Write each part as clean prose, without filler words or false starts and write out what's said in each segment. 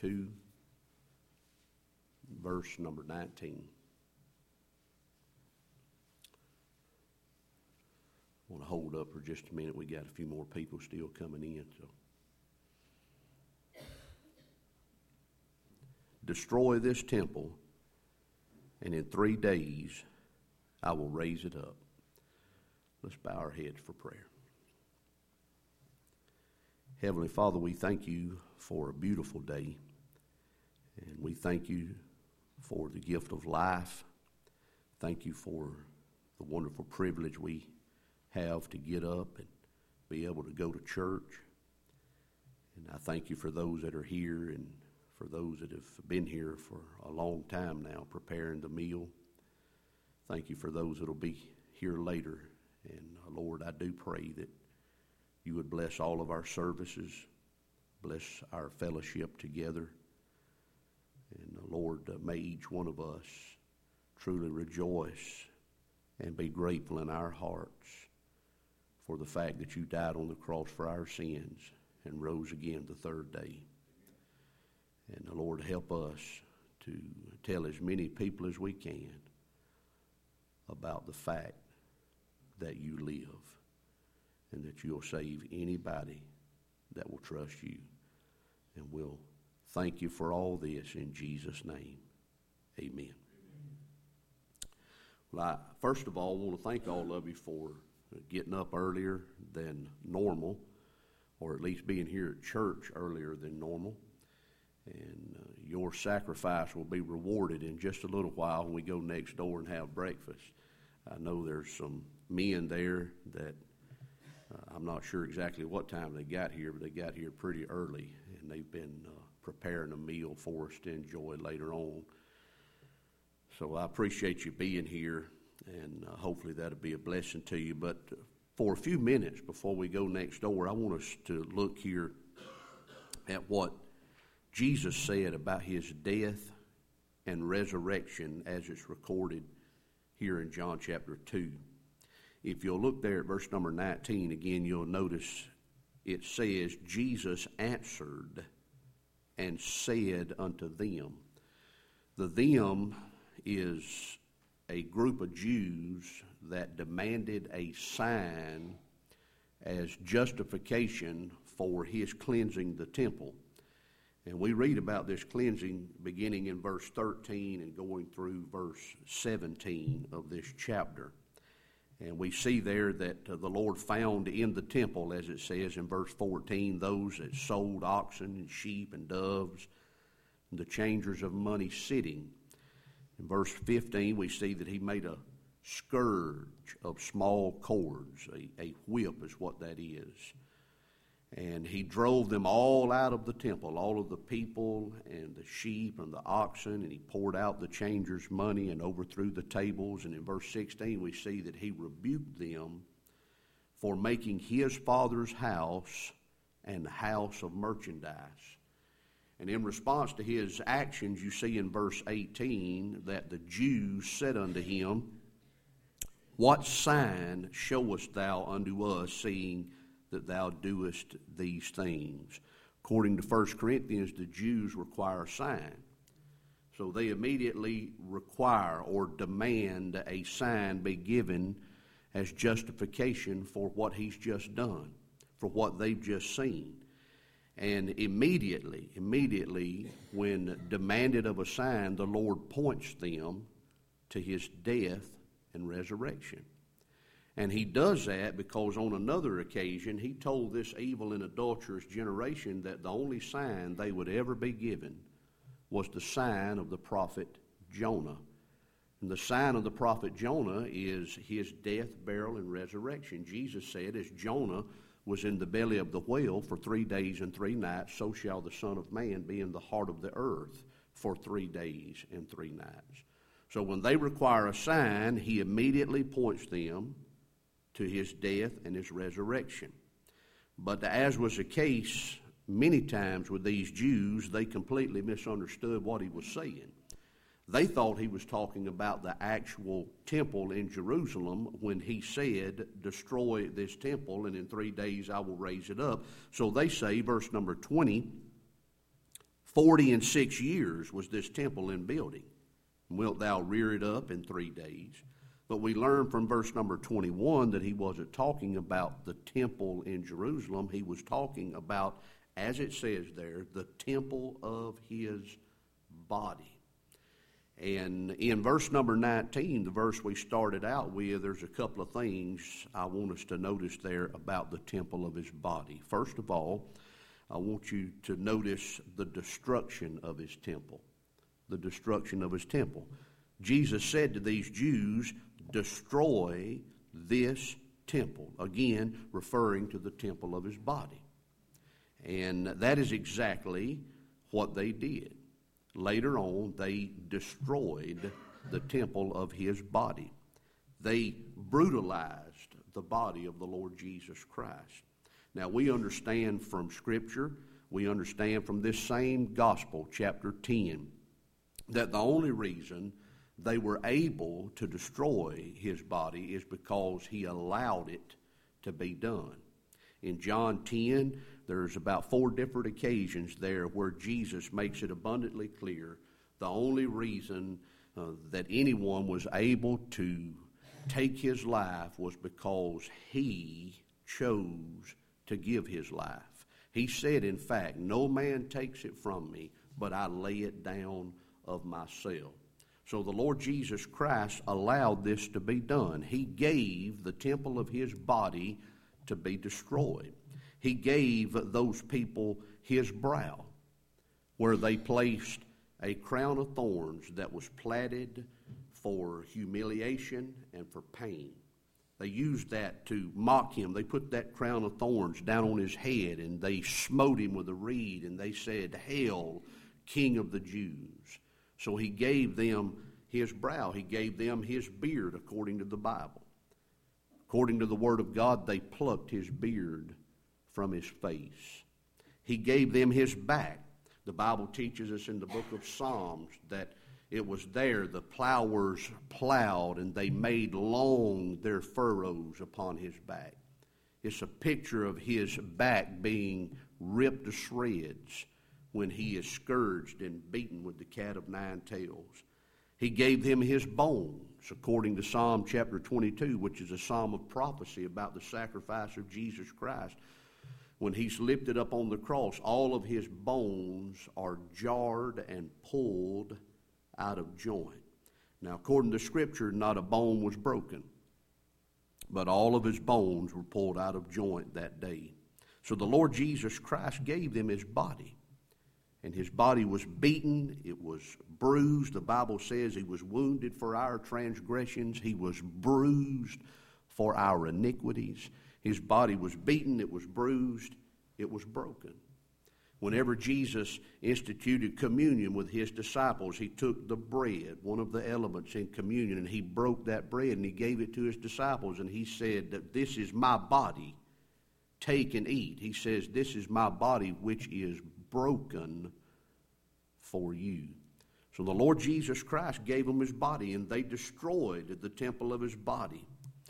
2, verse number 19. I want to hold up for just a minute. We got a few more people still coming in. So, destroy this temple, and in 3 days I will raise it up. Let's bow our heads for prayer. Heavenly Father, we thank you for a beautiful day, and we thank you for the gift of life. Thank you for the wonderful privilege we have to get up and be able to go to church. And I thank you for those that are here and for those that have been here for a long time now preparing the meal. Thank you for those that will be here later. And Lord, I do pray that you would bless all of our services, bless our fellowship together. And Lord, may each one of us truly rejoice and be grateful in our hearts for the fact that you died on the cross for our sins and rose again the third day. And the Lord, help us to tell as many people as we can about the fact that you live and that you'll save anybody that will trust you. And we'll thank you for all this in Jesus' name. Amen. Well, first of all, I want to thank all of you for getting up earlier than normal, or at least being here at church earlier than normal. And your sacrifice will be rewarded in just a little while when we go next door and have breakfast. I know there's some men there that I'm not sure exactly what time they got here, but they got here pretty early, and they've been preparing a meal for us to enjoy later on. So I appreciate you being here, and hopefully that'll be a blessing to you. But for a few minutes before we go next door, I want us to look here at what Jesus said about his death and resurrection as it's recorded here in John chapter 2. If you'll look there at verse number 19, again, you'll notice it says, Jesus answered and said unto them. The them is a group of Jews that demanded a sign as justification for his cleansing the temple. And we read about this cleansing beginning in verse 13 and going through verse 17 of this chapter. And we see there that the Lord found in the temple, as it says in verse 14, those that sold oxen and sheep and doves, and the changers of money sitting. In verse 15, we see that he made a scourge of small cords. A whip is what that is. And he drove them all out of the temple, all of the people and the sheep and the oxen, and he poured out the changers' money and overthrew the tables. And in verse 16, we see that he rebuked them for making his father's house and the house of merchandise. And in response to his actions, you see in verse 18 that the Jews said unto him, What sign showest thou unto us, seeing that thou doest these things? According to 1 Corinthians, the Jews require a sign. So they immediately require or demand a sign be given as justification for what he's just done, for what they've just seen. And immediately, when demanded of a sign, the Lord points them to his death and resurrection. And he does that because on another occasion, he told this evil and adulterous generation that the only sign they would ever be given was the sign of the prophet Jonah. And the sign of the prophet Jonah is his death, burial, and resurrection. Jesus said, as Jonah was in the belly of the whale for 3 days and 3 nights, so shall the Son of Man be in the heart of the earth for 3 days and 3 nights. So when they require a sign, he immediately points them to his death and his resurrection. But as was the case many times with these Jews, they completely misunderstood what he was saying. They thought he was talking about the actual temple in Jerusalem when he said, destroy this temple and in 3 days I will raise it up. So they say, verse number 20, 46 was this temple in building. Wilt thou rear it up in 3 days? But we learn from verse number 21 that he wasn't talking about the temple in Jerusalem. He was talking about, as it says there, the temple of his body. And in verse number 19, the verse we started out with, there's a couple of things I want us to notice there about the temple of his body. First of all, I want you to notice the destruction of his temple. The destruction of his temple. Jesus said to these Jews, destroy this temple. Again, referring to the temple of his body. And that is exactly what they did. Later on, they destroyed the temple of his body. They brutalized the body of the Lord Jesus Christ. Now, we understand from Scripture, we understand from this same gospel, chapter 10, that the only reason they were able to destroy his body is because he allowed it to be done. In John 10, there's about 4 different occasions there where Jesus makes it abundantly clear the only reason that anyone was able to take his life was because he chose to give his life. He said, in fact, no man takes it from me, but I lay it down of myself. So the Lord Jesus Christ allowed this to be done. He gave the temple of his body to be destroyed. He gave those people his brow, where they placed a crown of thorns that was platted for humiliation and for pain. They used that to mock him. They put that crown of thorns down on his head, and they smote him with a reed, and they said, "Hail, King of the Jews." So he gave them his brow. He gave them his beard, according to the Bible. According to the Word of God, they plucked his beard from his face. He gave them his back. The Bible teaches us in the book of Psalms that it was there the plowers plowed and they made long their furrows upon his back. It's a picture of his back being ripped to shreds when he is scourged and beaten with the cat of 9 tails. He gave them his bones, according to Psalm chapter 22, which is a psalm of prophecy about the sacrifice of Jesus Christ. When he's lifted up on the cross, all of his bones are jarred and pulled out of joint. Now, according to Scripture, not a bone was broken, but all of his bones were pulled out of joint that day. So the Lord Jesus Christ gave them his body. And his body was beaten, it was bruised. The Bible says he was wounded for our transgressions. He was bruised for our iniquities. His body was beaten, it was bruised, it was broken. Whenever Jesus instituted communion with his disciples, he took the bread, one of the elements in communion, and he broke that bread and he gave it to his disciples. And he said that this is my body, take and eat. He says, this is my body which is broken for you. So the Lord Jesus Christ gave them his body, and they destroyed the temple of his body.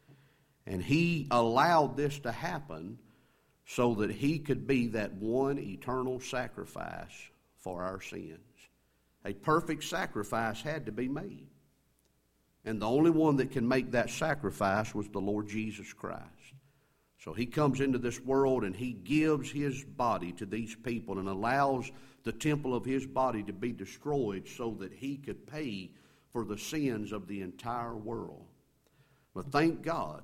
And he allowed this to happen so that he could be that one eternal sacrifice for our sins. A perfect sacrifice had to be made. And the only one that can make that sacrifice was the Lord Jesus Christ. So he comes into this world and he gives his body to these people and allows the temple of his body to be destroyed so that he could pay for the sins of the entire world. But thank God,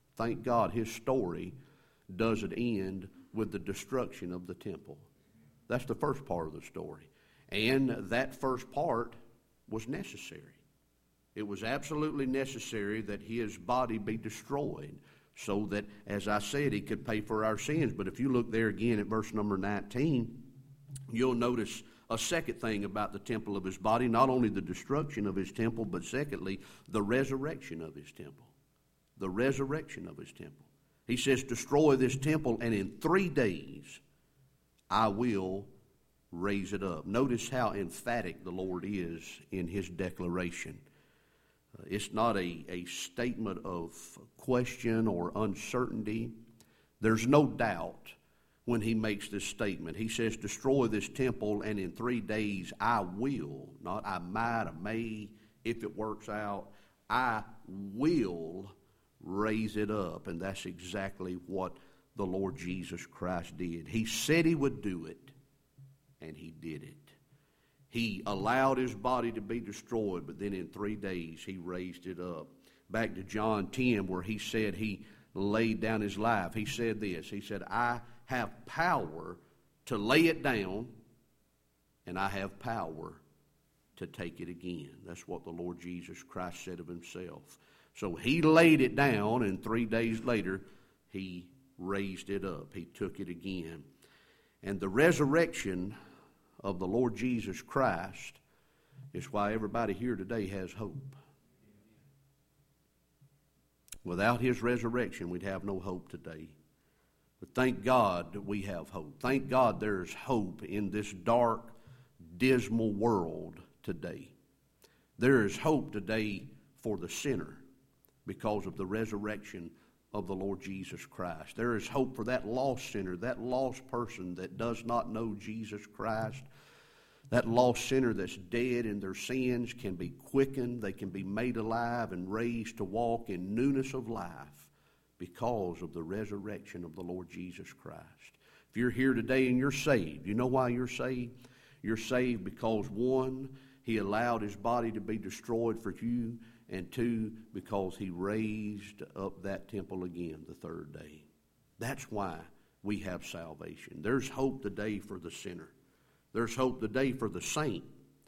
his story doesn't end with the destruction of the temple. That's the first part of the story. And that first part was necessary. It was absolutely necessary that his body be destroyed so that, as I said, he could pay for our sins. But if you look there again at verse number 19, you'll notice a second thing about the temple of his body, not only the destruction of his temple, but secondly, the resurrection of his temple. The resurrection of his temple. He says, destroy this temple, and in 3 days I will raise it up. Notice how emphatic the Lord is in his declaration. It's not a statement of question or uncertainty. There's no doubt when he makes this statement. He says, destroy this temple, and in 3 days I will, not I might, I may, if it works out, I will raise it up. And that's exactly what the Lord Jesus Christ did. He said he would do it, and he did it. He allowed his body to be destroyed, but then in 3 days he raised it up. Back to John 10, where he said he laid down his life. He said this. He said, I have power to lay it down, and I have power to take it again. That's what the Lord Jesus Christ said of himself. So he laid it down, and 3 days later he raised it up. He took it again. And the resurrection of the Lord Jesus Christ is why everybody here today has hope. Without his resurrection, we'd have no hope today. But thank God that we have hope. Thank God there is hope in this dark, dismal world today. There is hope today for the sinner because of the resurrection of the Lord Jesus Christ. There is hope for that lost sinner, that lost person that does not know Jesus Christ. That lost sinner that's dead in their sins can be quickened. They can be made alive and raised to walk in newness of life because of the resurrection of the Lord Jesus Christ. If you're here today and you're saved, you know why you're saved? You're saved because, one, he allowed his body to be destroyed for you, and two, because he raised up that temple again the third day. That's why we have salvation. There's hope today for the sinner. There's hope today for the saint.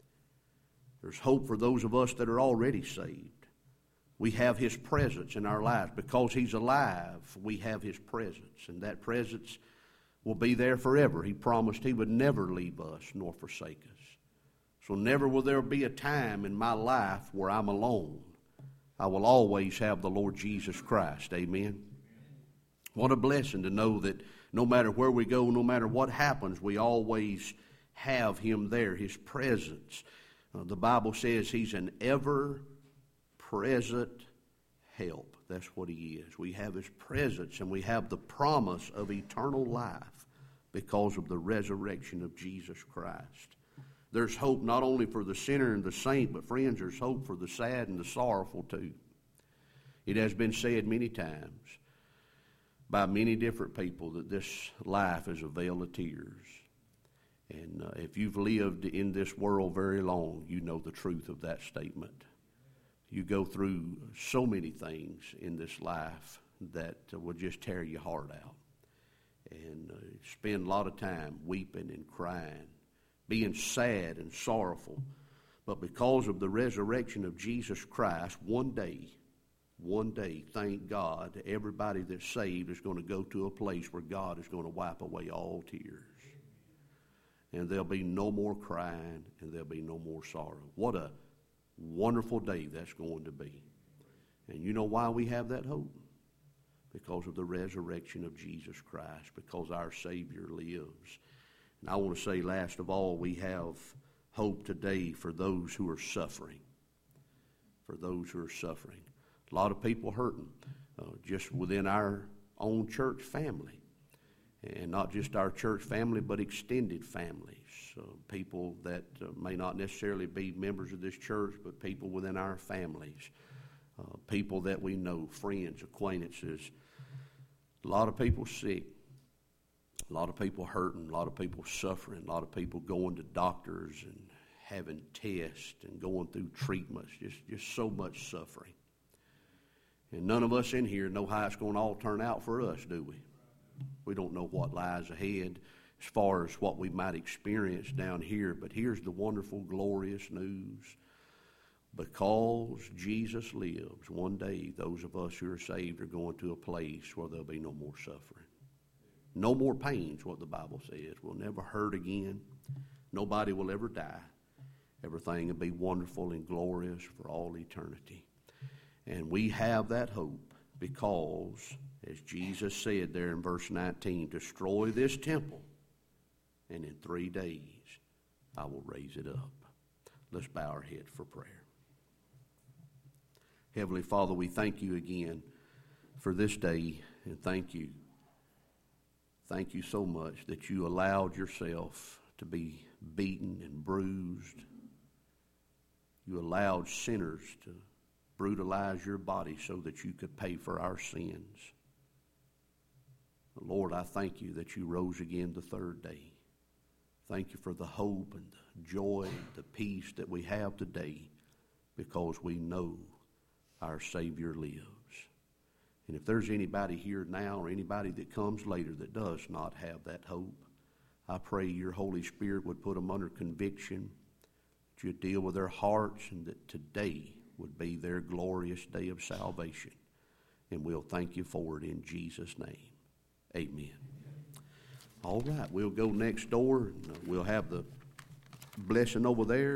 There's hope for those of us that are already saved. We have his presence in our lives. Because he's alive, we have his presence. And that presence will be there forever. He promised he would never leave us nor forsake us. So never will there be a time in my life where I'm alone. I will always have the Lord Jesus Christ. Amen. What a blessing to know that no matter where we go, no matter what happens, we always have him there, his presence. The Bible says he's an ever-present help. That's what he is. We have his presence, and we have the promise of eternal life because of the resurrection of Jesus Christ. There's hope not only for the sinner and the saint, but friends, there's hope for the sad and the sorrowful too. It has been said many times by many different people that this life is a vale of tears. And if you've lived in this world very long, you know the truth of that statement. You go through so many things in this life that will just tear your heart out. And spend a lot of time weeping and crying, being sad and sorrowful. But because of the resurrection of Jesus Christ, one day, thank God, everybody that's saved is going to go to a place where God is going to wipe away all tears. And there'll be no more crying, and there'll be no more sorrow. What a wonderful day that's going to be. And you know why we have that hope? Because of the resurrection of Jesus Christ, because our Savior lives. And I want to say, last of all, we have hope today for those who are suffering. For those who are suffering. A lot of people hurting just within our own church family. And not just our church family, but extended families. People that may not necessarily be members of this church, but people within our families. People that we know, friends, acquaintances. A lot of people sick. A lot of people hurting. A lot of people suffering. A lot of people going to doctors and having tests and going through treatments. Just so much suffering. And none of us in here know how it's going to all turn out for us, do we? We don't know what lies ahead as far as what we might experience down here. But here's the wonderful, glorious news. Because Jesus lives, one day those of us who are saved are going to a place where there'll be no more suffering. No more pain is what the Bible says. We'll never hurt again. Nobody will ever die. Everything will be wonderful and glorious for all eternity. And we have that hope because, as Jesus said there in verse 19, destroy this temple, and in 3 days I will raise it up. Let's bow our heads for prayer. Heavenly Father, we thank you again for this day, and thank you. Thank you so much that you allowed yourself to be beaten and bruised. You allowed sinners to brutalize your body so that you could pay for our sins. Lord, I thank you that you rose again the third day. Thank you for the hope and the joy and the peace that we have today because we know our Savior lives. And if there's anybody here now or anybody that comes later that does not have that hope, I pray your Holy Spirit would put them under conviction, that you'd deal with their hearts, and that today would be their glorious day of salvation. And we'll thank you for it in Jesus' name. Amen. All right, we'll go next door, and we'll have the blessing over there.